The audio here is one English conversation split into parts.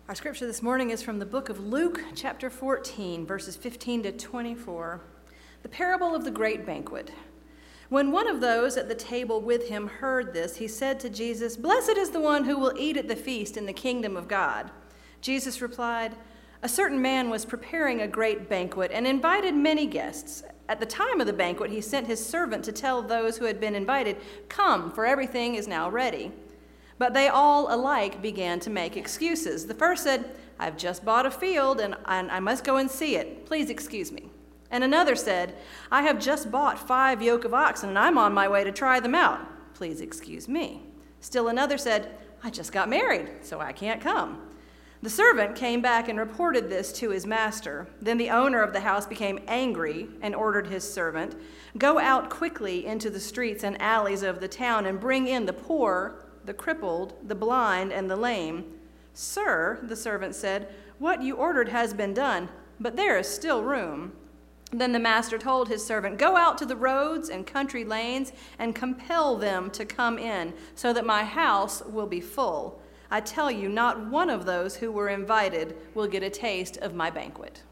Our scripture this morning is from the book of Luke, chapter 14, verses 15 to 24. The parable of the great banquet. When one of those at the table with him heard this, he said to Jesus, "Blessed is the one who will eat at the feast in the kingdom of God." Jesus replied, "A certain man was preparing a great banquet and invited many guests. At the time of the banquet, he sent his servant to tell those who had been invited, 'Come, for everything is now ready.' But they all alike began to make excuses. The first said, 'I've just bought a field and I must go and see it. Please excuse me.' And another said, 'I have just bought 5 yoke of oxen and I'm on my way to try them out. Please excuse me.' Still another said, 'I just got married, so I can't come.' The servant came back and reported this to his master. Then the owner of the house became angry and ordered his servant, 'Go out quickly into the streets and alleys of the town and bring in the poor, the crippled, the blind, and the lame.' 'Sir,' the servant said, 'what you ordered has been done, but there is still room.' Then the master told his servant, 'Go out to the roads and country lanes and compel them to come in, so that my house will be full. I tell you, not one of those who were invited will get a taste of my banquet.'"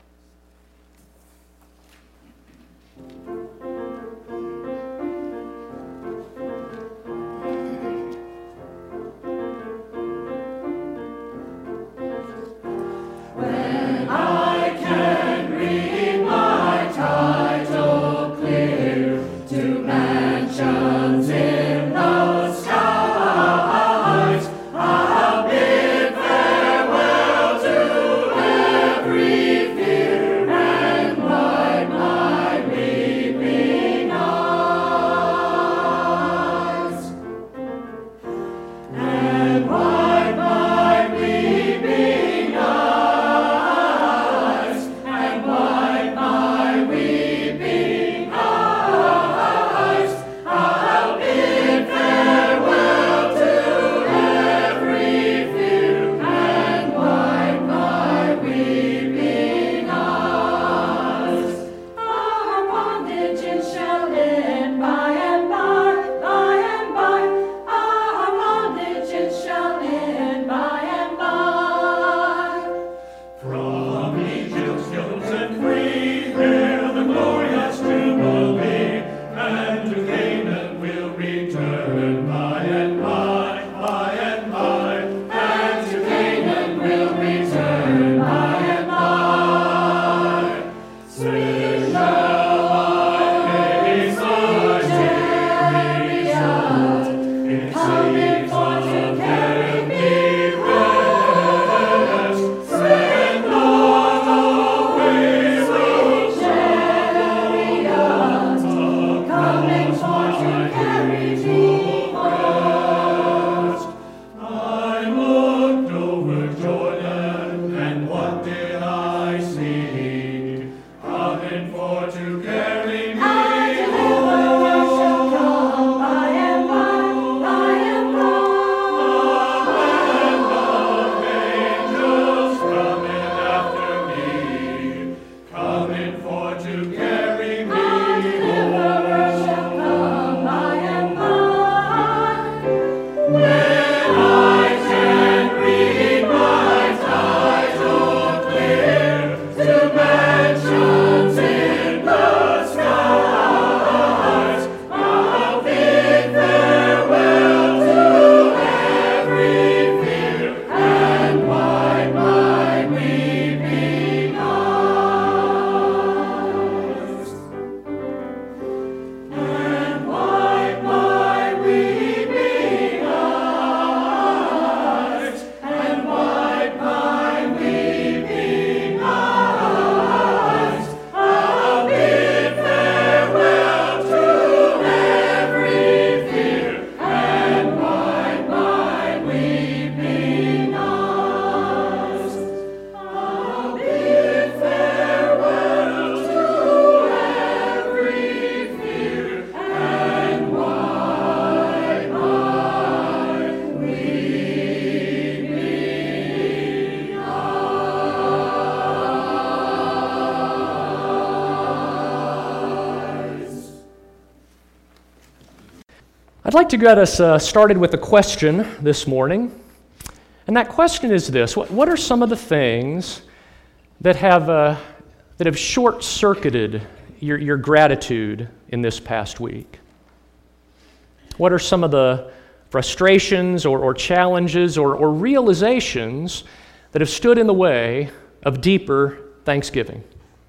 I'd like to get us started with a question this morning. And that question is this: what are some of the things that have short-circuited your gratitude in this past week? What are some of the frustrations or challenges or realizations that have stood in the way of deeper thanksgiving?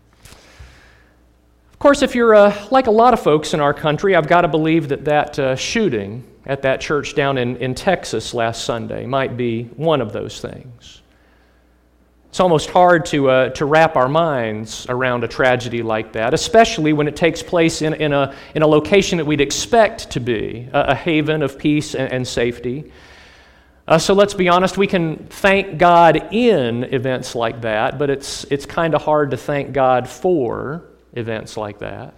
Of course, if you're like a lot of folks in our country, I've got to believe that shooting at that church down in Texas last Sunday might be one of those things. It's almost hard to wrap our minds around a tragedy like that, especially when it takes place in a location that we'd expect to be a haven of peace and safety. So let's be honest, we can thank God in events like that, but it's kind of hard to thank God for events like that.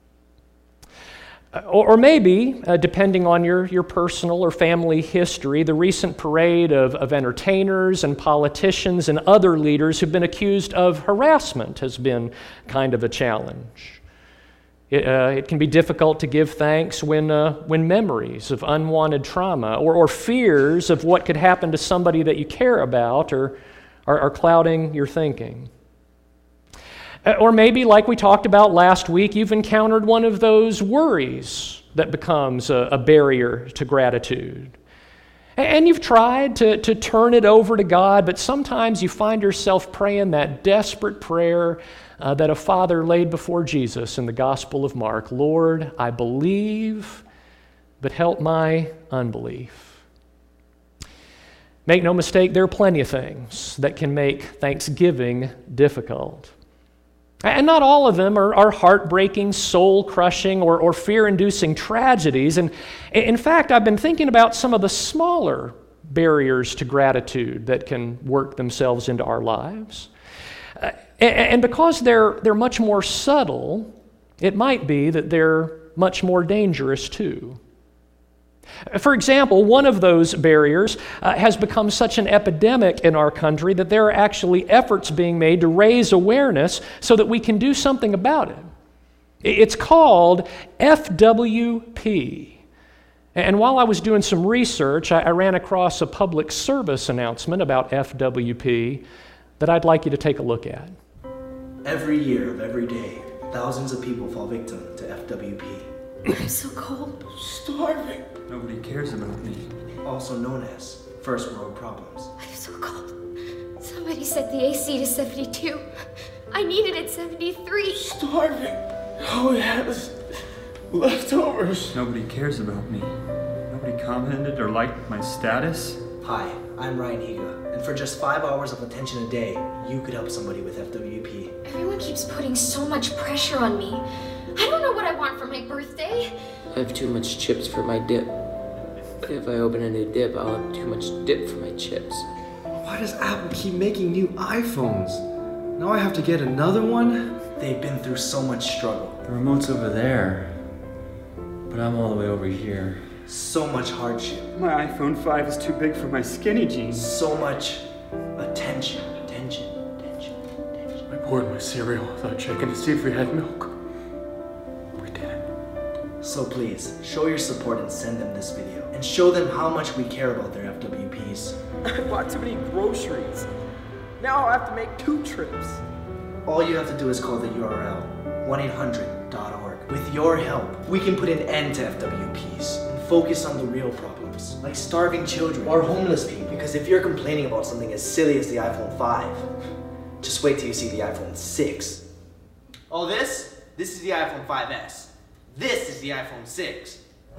Or maybe, depending on your personal or family history, the recent parade of entertainers and politicians and other leaders who've been accused of harassment has been kind of a challenge. It can be difficult to give thanks when memories of unwanted trauma or fears of what could happen to somebody that you care about are clouding your thinking. Or maybe, like we talked about last week, you've encountered one of those worries that becomes a barrier to gratitude. And you've tried to turn it over to God, but sometimes you find yourself praying that desperate prayer that a father laid before Jesus in the Gospel of Mark: Lord, I believe, but help my unbelief. Make no mistake, there are plenty of things that can make Thanksgiving difficult. And not all of them are heartbreaking, soul-crushing, or fear-inducing tragedies. And in fact, I've been thinking about some of the smaller barriers to gratitude that can work themselves into our lives. And because they're much more subtle, it might be that they're much more dangerous too. For example, one of those barriers has become such an epidemic in our country that there are actually efforts being made to raise awareness so that we can do something about it. It's called FWP. And while I was doing some research, I ran across a public service announcement about FWP that I'd like you to take a look at. Every year of every day, thousands of people fall victim to FWP. I'm so cold. Starving. Nobody cares about me. Also known as first world problems. I'm so cold. Somebody set the AC to 72. I need it at 73. Starving. All we have is leftovers. Nobody cares about me. Nobody commented or liked my status. Hi, I'm Ryan Higa, and for just 5 hours of attention a day, you could help somebody with FWP. Everyone keeps putting so much pressure on me. I don't know what I want for my birthday. I have too much chips for my dip. If I open a new dip, I'll have too much dip for my chips. Why does Apple keep making new iPhones? Now I have to get another one? They've been through so much struggle. The remote's over there, but I'm all the way over here. So much hardship. My iPhone 5 is too big for my skinny jeans. So much attention. I poured my cereal without checking to see if we had milk. We didn't. So please, show your support and send them this video. And show them how much we care about their FWPs. I bought too many groceries. Now I'll have to make 2 trips. All you have to do is call the URL, 1-800.org. With your help, we can put an end to FWPs and focus on the real problems, like starving children or homeless people. Because if you're complaining about something as silly as the iPhone 5, just wait till you see the iPhone 6. Oh, this is the iPhone 5S. This is the iPhone 6.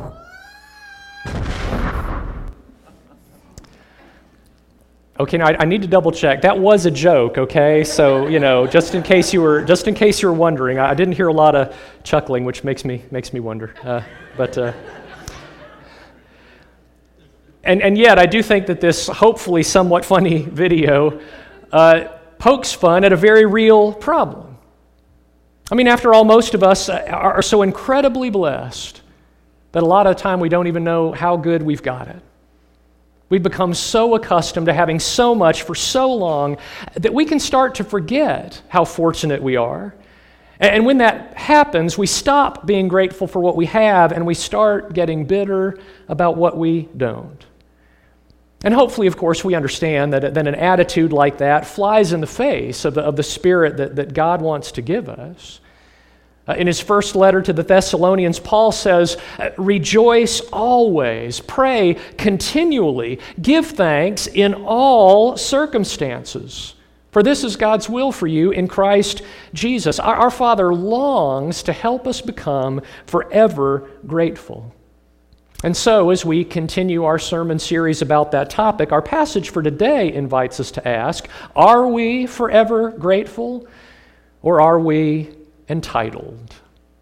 Okay, now I need to double check. That was a joke, okay? So, just in case you were wondering, I didn't hear a lot of chuckling, which makes me wonder. And yet, I do think that this hopefully somewhat funny video pokes fun at a very real problem. I mean, after all, most of us are so incredibly blessed that a lot of the time we don't even know how good we've got it. We've become so accustomed to having so much for so long that we can start to forget how fortunate we are. And when that happens, we stop being grateful for what we have and we start getting bitter about what we don't. And hopefully, of course, we understand that an attitude like that flies in the face of the Spirit that God wants to give us. In his first letter to the Thessalonians, Paul says, "Rejoice always, pray continually, give thanks in all circumstances. For this is God's will for you in Christ Jesus." Our Father longs to help us become forever grateful. And so, as we continue our sermon series about that topic, our passage for today invites us to ask, are we forever grateful, or are we entitled?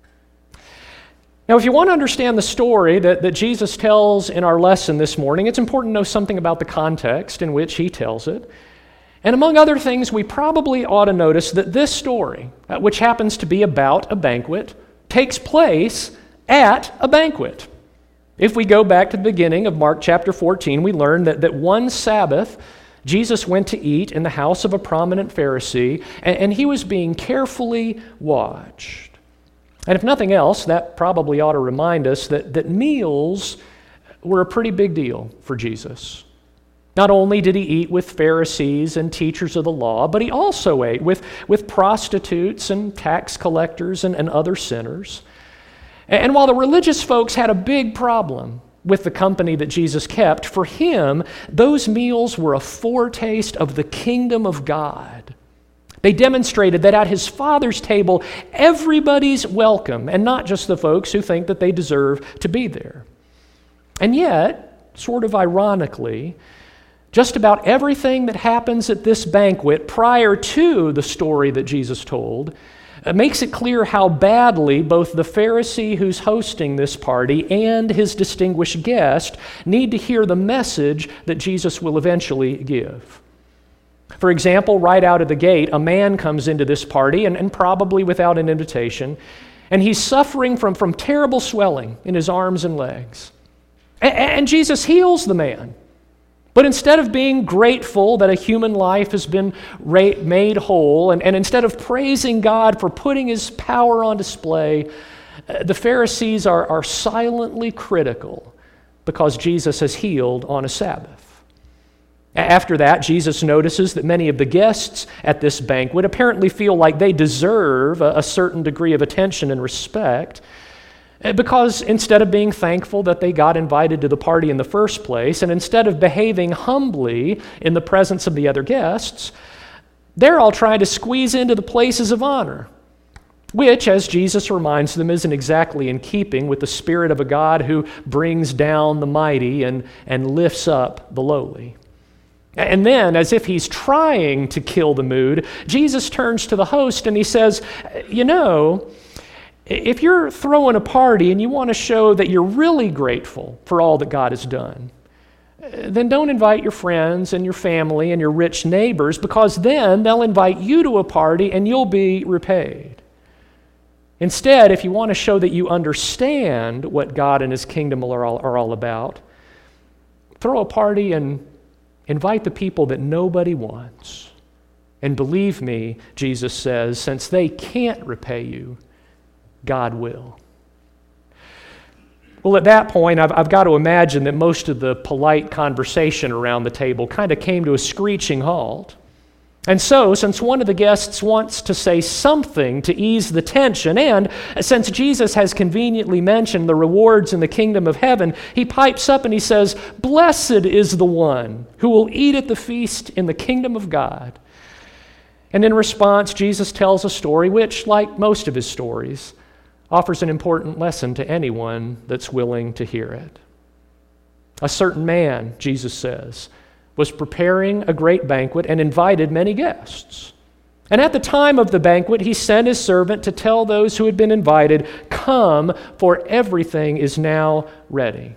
Now, if you want to understand the story that Jesus tells in our lesson this morning, it's important to know something about the context in which he tells it. And among other things, we probably ought to notice that this story, which happens to be about a banquet, takes place at a banquet. If we go back to the beginning of Mark chapter 14, we learn that one Sabbath, Jesus went to eat in the house of a prominent Pharisee, and he was being carefully watched. And if nothing else, that probably ought to remind us that meals were a pretty big deal for Jesus. Not only did he eat with Pharisees and teachers of the law, but he also ate with prostitutes and tax collectors and other sinners. And while the religious folks had a big problem with the company that Jesus kept, for him, those meals were a foretaste of the kingdom of God. They demonstrated that at his Father's table, everybody's welcome, and not just the folks who think that they deserve to be there. And yet, sort of ironically, just about everything that happens at this banquet prior to the story that Jesus told makes it clear how badly both the Pharisee who's hosting this party and his distinguished guest need to hear the message that Jesus will eventually give. For example, right out of the gate, a man comes into this party, and probably without an invitation, and he's suffering from terrible swelling in his arms and legs. And Jesus heals the man. But instead of being grateful that a human life has been made whole, and instead of praising God for putting his power on display, the Pharisees are silently critical because Jesus has healed on a Sabbath. After that, Jesus notices that many of the guests at this banquet apparently feel like they deserve a certain degree of attention and respect, because instead of being thankful that they got invited to the party in the first place, and instead of behaving humbly in the presence of the other guests, they're all trying to squeeze into the places of honor, which, as Jesus reminds them, isn't exactly in keeping with the spirit of a God who brings down the mighty and lifts up the lowly. And then, as if he's trying to kill the mood, Jesus turns to the host and he says, "You know, if you're throwing a party and you want to show that you're really grateful for all that God has done, then don't invite your friends and your family and your rich neighbors, because then they'll invite you to a party and you'll be repaid. Instead, if you want to show that you understand what God and his kingdom are all about, throw a party and invite the people that nobody wants. And believe me," Jesus says, "since they can't repay you, God will." Well, at that point, I've got to imagine that most of the polite conversation around the table kind of came to a screeching halt. And so, since one of the guests wants to say something to ease the tension, and since Jesus has conveniently mentioned the rewards in the kingdom of heaven, he pipes up and he says, "Blessed is the one who will eat at the feast in the kingdom of God." And in response, Jesus tells a story which, like most of his stories, offers an important lesson to anyone that's willing to hear it. A certain man, Jesus says, was preparing a great banquet and invited many guests. And at the time of the banquet, he sent his servant to tell those who had been invited, "Come, for everything is now ready."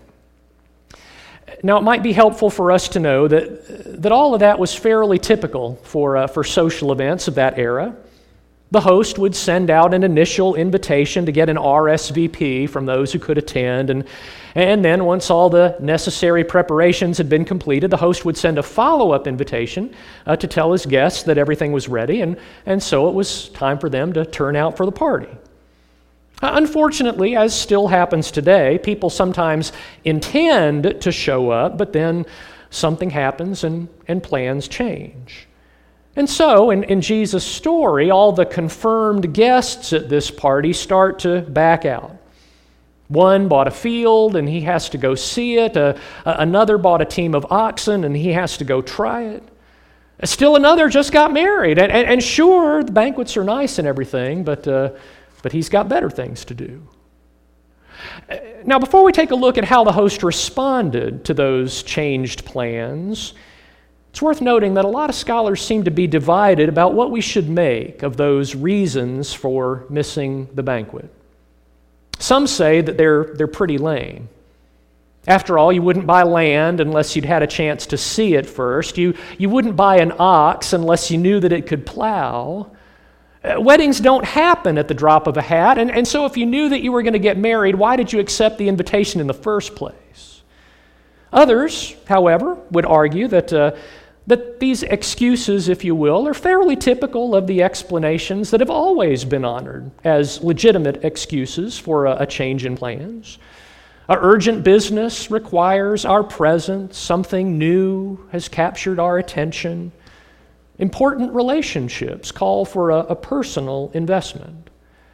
Now, it might be helpful for us to know that all of that was fairly typical for social events of that era. The host would send out an initial invitation to get an RSVP from those who could attend, and then once all the necessary preparations had been completed, the host would send a follow-up invitation to tell his guests that everything was ready, and so it was time for them to turn out for the party. Unfortunately, as still happens today, people sometimes intend to show up, but then something happens and plans change. And so, in Jesus' story, all the confirmed guests at this party start to back out. One bought a field and he has to go see it. Another bought a team of oxen and he has to go try it. Still another just got married. And sure, the banquets are nice and everything, but he's got better things to do. Now, before we take a look at how the host responded to those changed plans, it's worth noting that a lot of scholars seem to be divided about what we should make of those reasons for missing the banquet. Some say that they're pretty lame. After all, you wouldn't buy land unless you'd had a chance to see it first. You wouldn't buy an ox unless you knew that it could plow. Weddings don't happen at the drop of a hat, and so if you knew that you were going to get married, why did you accept the invitation in the first place? Others, however, would argue that these excuses, if you will, are fairly typical of the explanations that have always been honored as legitimate excuses for a change in plans. Our urgent business requires our presence. Something new has captured our attention. Important relationships call for a personal investment.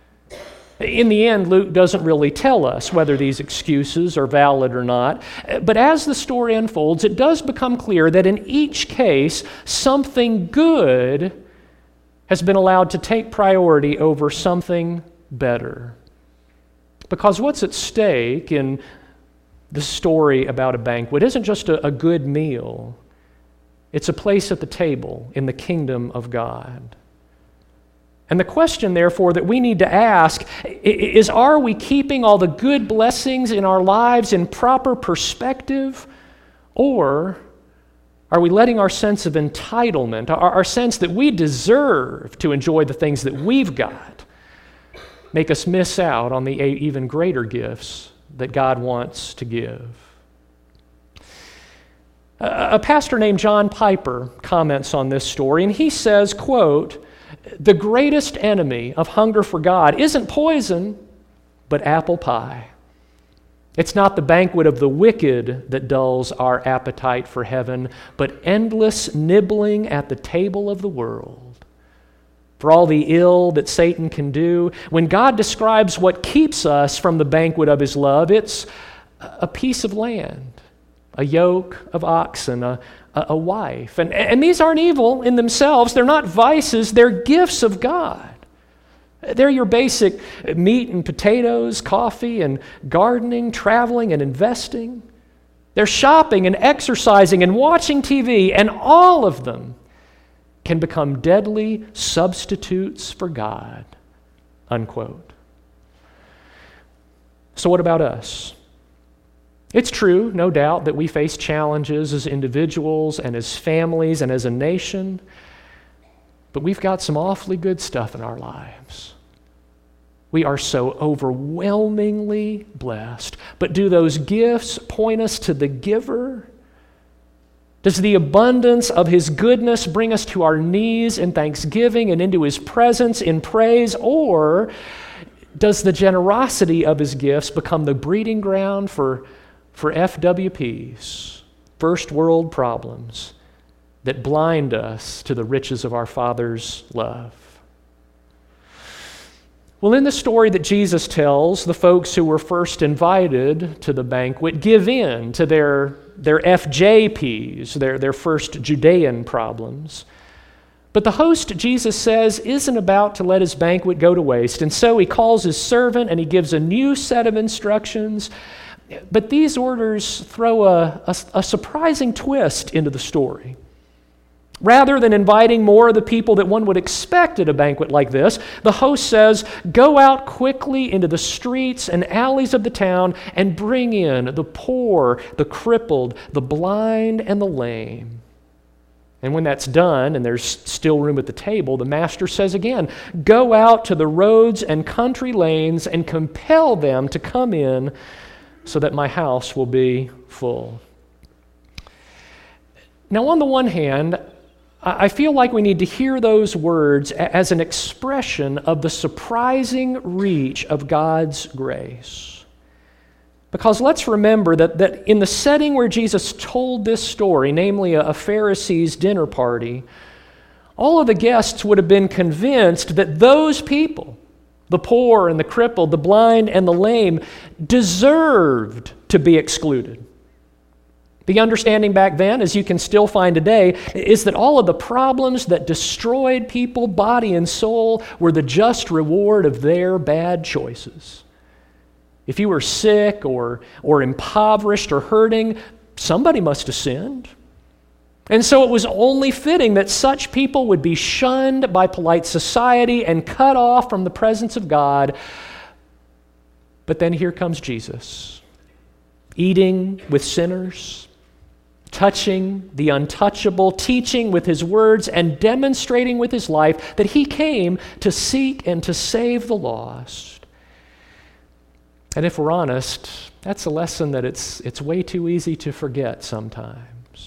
In the end, Luke doesn't really tell us whether these excuses are valid or not, but as the story unfolds, it does become clear that in each case, something good has been allowed to take priority over something better. Because what's at stake in the story about a banquet isn't just a good meal. It's a place at the table in the kingdom of God. And the question, therefore, that we need to ask is, are we keeping all the good blessings in our lives in proper perspective? Or are we letting our sense of entitlement, our sense that we deserve to enjoy the things that we've got, make us miss out on the even greater gifts that God wants to give? A pastor named John Piper comments on this story, and he says, quote, "The greatest enemy of hunger for God isn't poison, but apple pie. It's not the banquet of the wicked that dulls our appetite for heaven, but endless nibbling at the table of the world. For all the ill that Satan can do, when God describes what keeps us from the banquet of his love, it's a piece of land, a yoke of oxen, a wife. And these aren't evil in themselves. They're not vices. They're gifts of God. They're your basic meat and potatoes, coffee and gardening, traveling and investing. They're shopping and exercising and watching TV, and all of them can become deadly substitutes for God." Unquote. So what about us? It's true, no doubt, that we face challenges as individuals and as families and as a nation, but we've got some awfully good stuff in our lives. We are so overwhelmingly blessed. But do those gifts point us to the giver? Does the abundance of his goodness bring us to our knees in thanksgiving and into his presence in praise? Or does the generosity of his gifts become the breeding ground for FWPs, first world problems, that blind us to the riches of our Father's love? Well, in the story that Jesus tells, the folks who were first invited to the banquet give in to their FJPs, their first Judean problems. But the host, Jesus says, isn't about to let his banquet go to waste, and so he calls his servant and he gives a new set of instructions. But these orders throw a surprising twist into the story. Rather than inviting more of the people that one would expect at a banquet like this, the host says, "Go out quickly into the streets and alleys of the town and bring in the poor, the crippled, the blind, and the lame." And when that's done and there's still room at the table, the master says again, "Go out to the roads and country lanes and compel them to come in, so that my house will be full." Now, on the one hand, I feel like we need to hear those words as an expression of the surprising reach of God's grace. Because let's remember that in the setting where Jesus told this story, namely a Pharisee's dinner party, all of the guests would have been convinced that those people, the poor and the crippled, the blind and the lame, deserved to be excluded. The understanding back then, as you can still find today, is that all of the problems that destroyed people, body and soul, were the just reward of their bad choices. If you were sick or impoverished or hurting, somebody must have sinned. And so it was only fitting that such people would be shunned by polite society and cut off from the presence of God. But then here comes Jesus, eating with sinners, touching the untouchable, teaching with his words, and demonstrating with his life that he came to seek and to save the lost. And if we're honest, that's a lesson that it's way too easy to forget sometimes.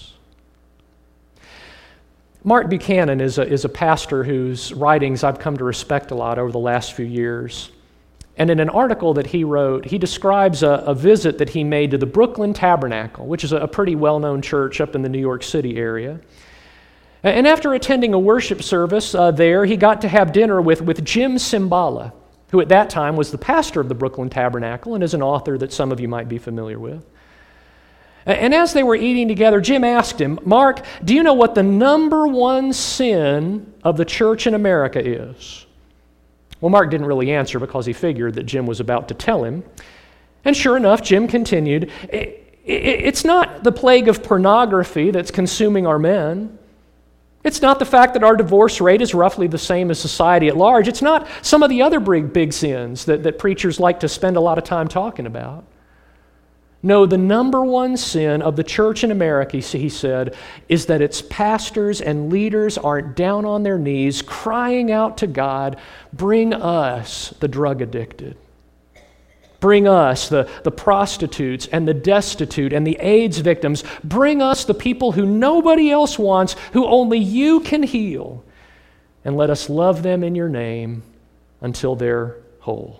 Mark Buchanan is a pastor whose writings I've come to respect a lot over the last few years. And in an article that he wrote, he describes a visit that he made to the Brooklyn Tabernacle, which is a pretty well-known church up in the New York City area. And after attending a worship service there, he got to have dinner with Jim Cymbala, who at that time was the pastor of the Brooklyn Tabernacle and is an author that some of you might be familiar with. And as they were eating together, Jim asked him, "Mark, do you know what the number one sin of the church in America is?" Well, Mark didn't really answer because he figured that Jim was about to tell him. And sure enough, Jim continued, "It's not the plague of pornography that's consuming our men. It's not the fact that our divorce rate is roughly the same as society at large. It's not some of the other big sins that preachers like to spend a lot of time talking about. No, the number one sin of the church in America," he said, "is that its pastors and leaders aren't down on their knees crying out to God, 'Bring us the drug addicted. Bring us the prostitutes and the destitute and the AIDS victims. Bring us the people who nobody else wants, who only you can heal. And let us love them in your name until they're whole.'"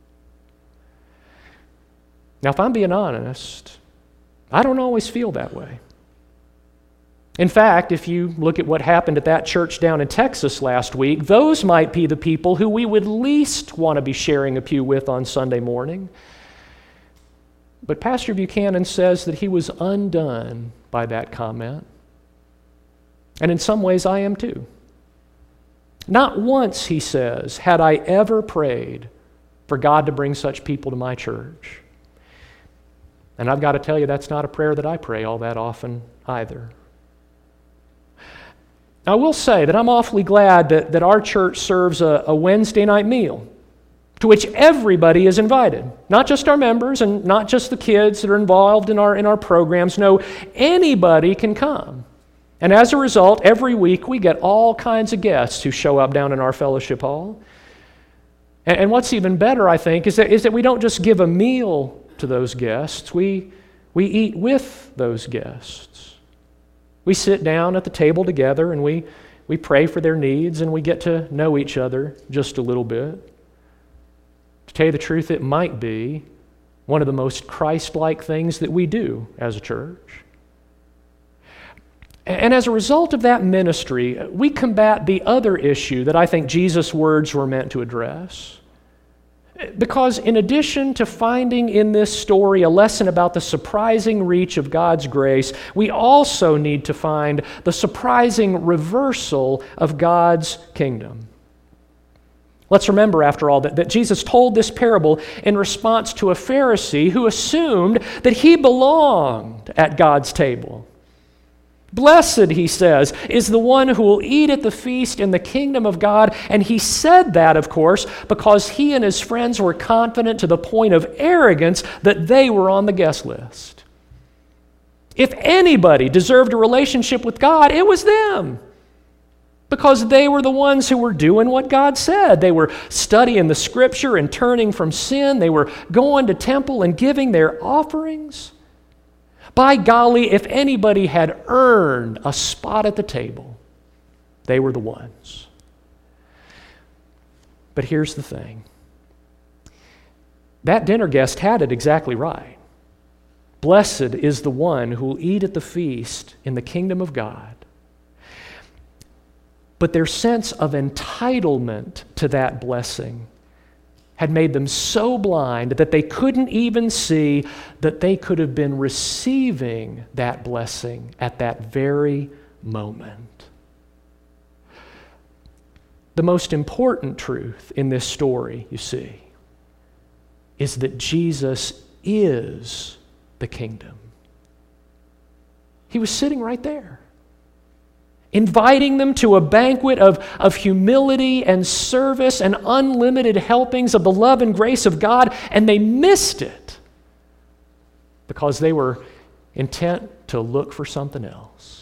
Now, if I'm being honest, I don't always feel that way. In fact, if you look at what happened at that church down in Texas last week, those might be the people who we would least want to be sharing a pew with on Sunday morning. But Pastor Buchanan says that he was undone by that comment. And in some ways, I am too. Not once, he says, had I ever prayed for God to bring such people to my church. And I've got to tell you, that's not a prayer that I pray all that often either. I will say that I'm awfully glad that our church serves a Wednesday night meal to which everybody is invited. Not just our members and not just the kids that are involved in our programs. No, anybody can come. And as a result, every week we get all kinds of guests who show up down in our fellowship hall. And what's even better, I think, is that we don't just give a meal to those guests. We eat with those guests. We sit down at the table together and we pray for their needs and we get to know each other just a little bit. To tell you the truth, it might be one of the most Christ-like things that we do as a church. And as a result of that ministry, we combat the other issue that I think Jesus' words were meant to address. Because in addition to finding in this story a lesson about the surprising reach of God's grace, we also need to find the surprising reversal of God's kingdom. Let's remember, after all, that Jesus told this parable in response to a Pharisee who assumed that he belonged at God's table. "Blessed," he says, "is the one who will eat at the feast in the kingdom of God." And he said that, of course, because he and his friends were confident to the point of arrogance that they were on the guest list. If anybody deserved a relationship with God, it was them. Because they were the ones who were doing what God said. They were studying the Scripture and turning from sin. They were going to temple and giving their offerings. By golly, if anybody had earned a spot at the table, they were the ones. But here's the thing. That dinner guest had it exactly right. Blessed is the one who will eat at the feast in the kingdom of God. But their sense of entitlement to that blessing had made them so blind that they couldn't even see that they could have been receiving that blessing at that very moment. The most important truth in this story, you see, is that Jesus is the kingdom. He was sitting right there, inviting them to a banquet of humility and service and unlimited helpings of the love and grace of God, and they missed it because they were intent to look for something else.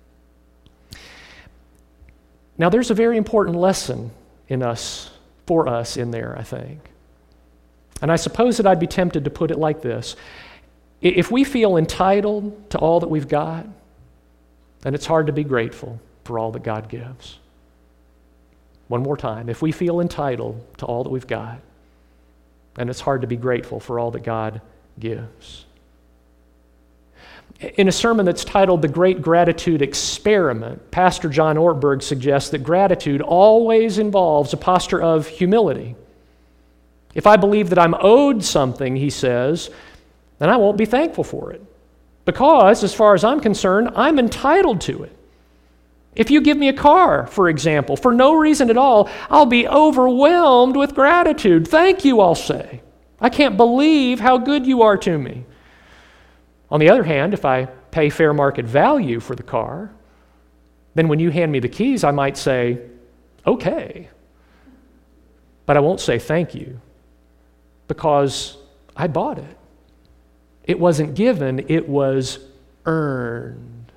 Now, there's a very important lesson for us in there, I think. And I suppose that I'd be tempted to put it like this. If we feel entitled to all that we've got, then it's hard to be grateful for all that God gives. One more time. If we feel entitled to all that we've got, then it's hard to be grateful for all that God gives. In a sermon that's titled The Great Gratitude Experiment, Pastor John Ortberg suggests that gratitude always involves a posture of humility. If I believe that I'm owed something, he says, then I won't be thankful for it. Because, as far as I'm concerned, I'm entitled to it. If you give me a car, for example, for no reason at all, I'll be overwhelmed with gratitude. Thank you, I'll say. I can't believe how good you are to me. On the other hand, if I pay fair market value for the car, then when you hand me the keys, I might say, okay. But I won't say thank you because I bought it. It wasn't given, it was earned.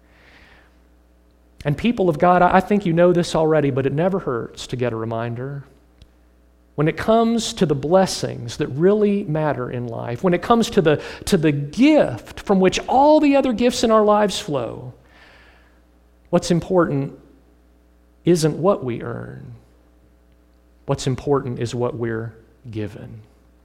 And people of God, I think you know this already, but it never hurts to get a reminder. When it comes to the blessings that really matter in life, when it comes to the gift from which all the other gifts in our lives flow, what's important isn't what we earn. What's important is what we're given.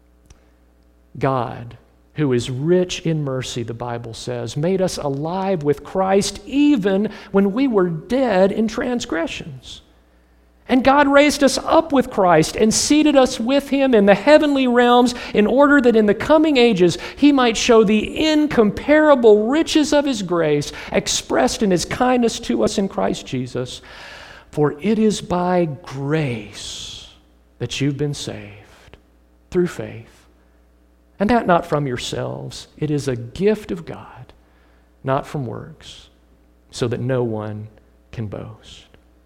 God, who is rich in mercy, the Bible says, made us alive with Christ even when we were dead in transgressions. And God raised us up with Christ and seated us with Him in the heavenly realms in order that in the coming ages He might show the incomparable riches of His grace expressed in His kindness to us in Christ Jesus. For it is by grace that you've been saved through faith. And that not from yourselves. It is a gift of God, not from works, so that no one can boast.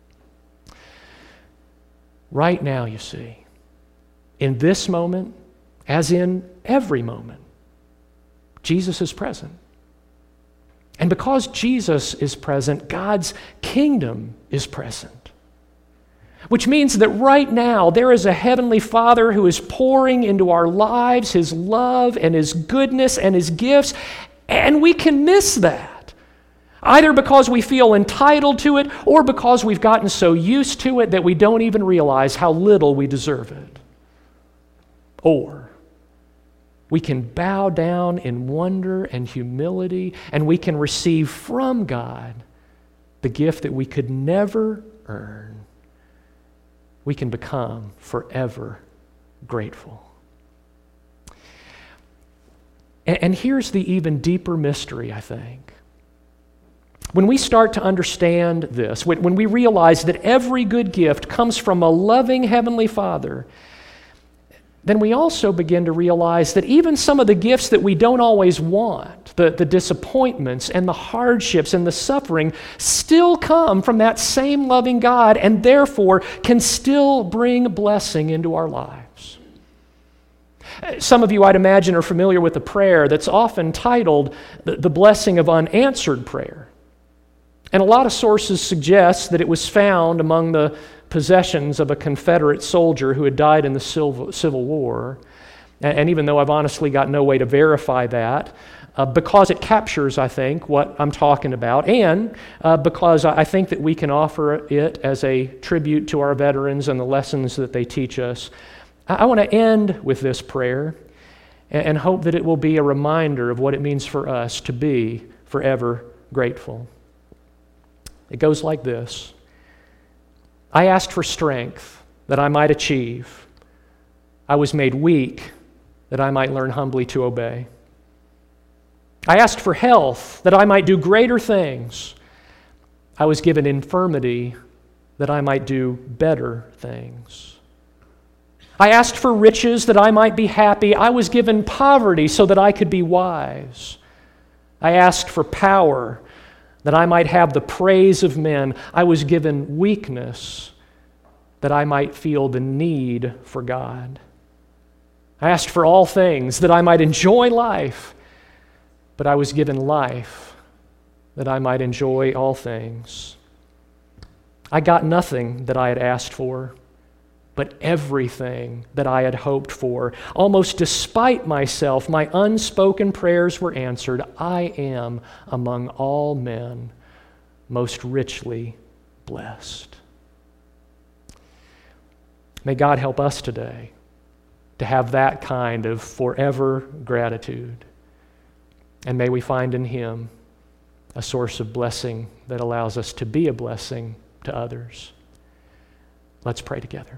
Right now, you see, in this moment, as in every moment, Jesus is present. And because Jesus is present, God's kingdom is present. Which means that right now, there is a heavenly Father who is pouring into our lives His love and His goodness and His gifts, and we can miss that. Either because we feel entitled to it or because we've gotten so used to it that we don't even realize how little we deserve it. Or we can bow down in wonder and humility and we can receive from God the gift that we could never earn. We can become forever grateful. And here's the even deeper mystery, I think. When we start to understand this, when we realize that every good gift comes from a loving Heavenly Father, then we also begin to realize that even some of the gifts that we don't always want, the disappointments and the hardships and the suffering, still come from that same loving God and therefore can still bring blessing into our lives. Some of you, I'd imagine, are familiar with a prayer that's often titled the blessing of unanswered prayer. And a lot of sources suggest that it was found among the possessions of a Confederate soldier who had died in the Civil War. And even though I've honestly got no way to verify that, because it captures, I think, what I'm talking about, and because I think that we can offer it as a tribute to our veterans and the lessons that they teach us, I want to end with this prayer. and hope that it will be a reminder of what it means for us to be forever grateful. It goes like this. I asked for strength that I might achieve. I was made weak that I might learn humbly to obey. I asked for health that I might do greater things. I was given infirmity that I might do better things. I asked for riches that I might be happy. I was given poverty so that I could be wise. I asked for power that I might have the praise of men. I was given weakness that I might feel the need for God. I asked for all things that I might enjoy life, but I was given life that I might enjoy all things. I got nothing that I had asked for, but everything that I had hoped for. Almost despite myself, my unspoken prayers were answered. I am among all men most richly blessed. May God help us today to have that kind of forever gratitude. And may we find in Him a source of blessing that allows us to be a blessing to others. Let's pray together.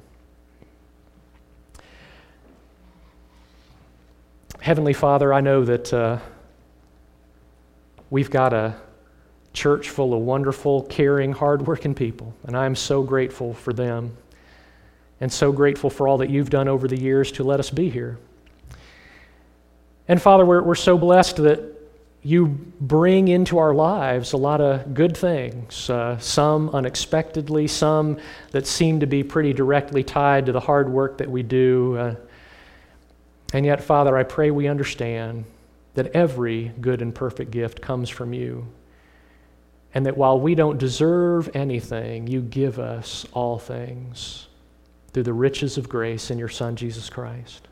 Heavenly Father, I know that we've got a church full of wonderful, caring, hardworking people, and I am so grateful for them and so grateful for all that you've done over the years to let us be here. And Father, we're so blessed that you bring into our lives a lot of good things, some unexpectedly, some that seem to be pretty directly tied to the hard work that we do. And yet, Father, I pray we understand that every good and perfect gift comes from you, and that while we don't deserve anything, you give us all things through the riches of grace in your Son, Jesus Christ.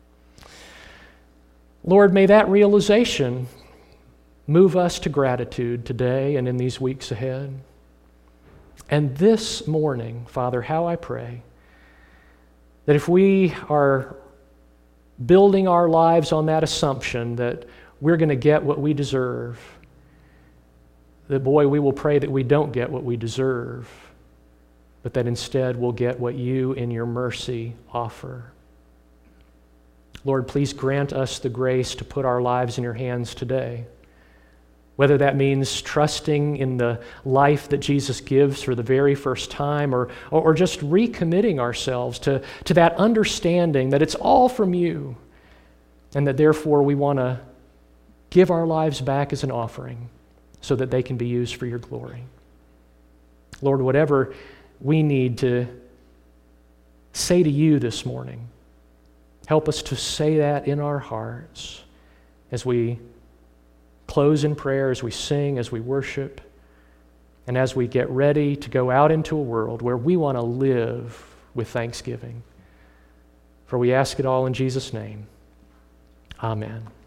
Lord, may that realization move us to gratitude today and in these weeks ahead. And this morning, Father, how I pray that if we are building our lives on that assumption that we're going to get what we deserve, that, boy, we will pray that we don't get what we deserve, but that instead we'll get what you in your mercy offer. Lord, please grant us the grace to put our lives in your hands today, whether that means trusting in the life that Jesus gives for the very first time, or just recommitting ourselves to that understanding that it's all from you, and that therefore we want to give our lives back as an offering so that they can be used for your glory. Lord, whatever we need to say to you this morning, help us to say that in our hearts as we close in prayer, as we sing, as we worship, and as we get ready to go out into a world where we want to live with thanksgiving. For we ask it all in Jesus' name. Amen.